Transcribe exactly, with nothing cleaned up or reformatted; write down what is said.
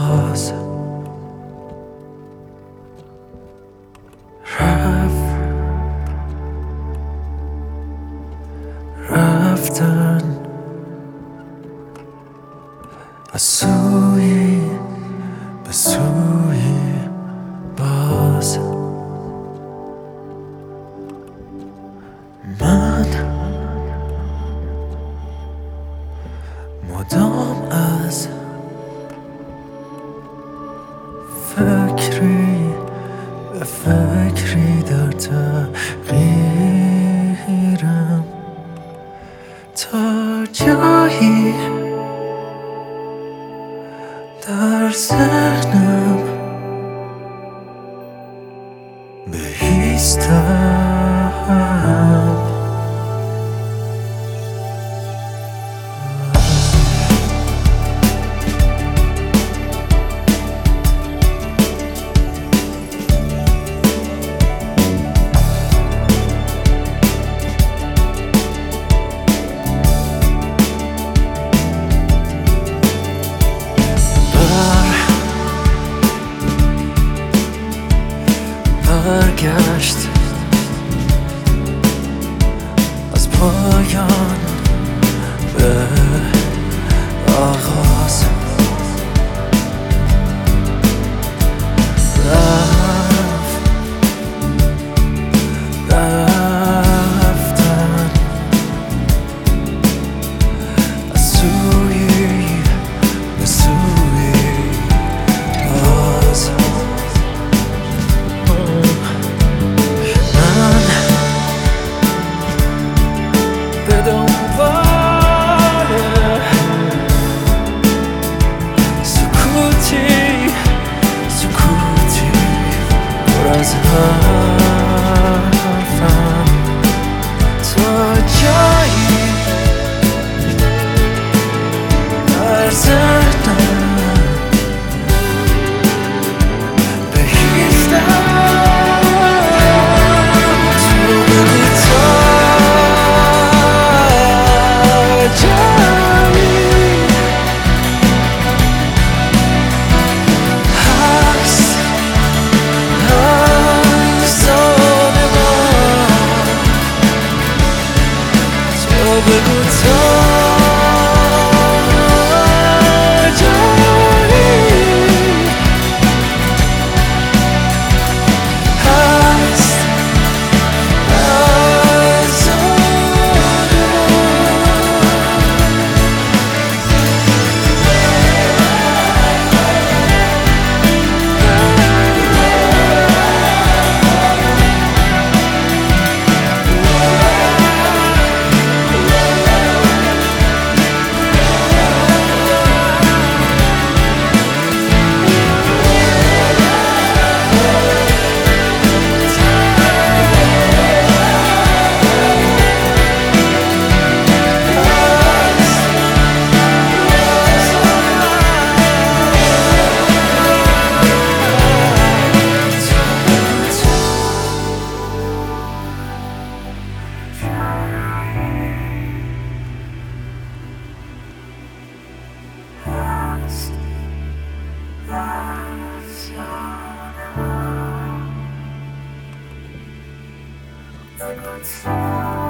آغاز رفت رفتن از سوی به سوی باز من مدام از فکری به فکری در تغییرم تا جایی در ذهنم بایستم برگشت از پایان به آغاز رفت رفتن از سوی به سوی باز به دنبال سکوتی سکوتی پر از حرفم تا جایی در ذهنم بایستم بگو تا جایی هست از That's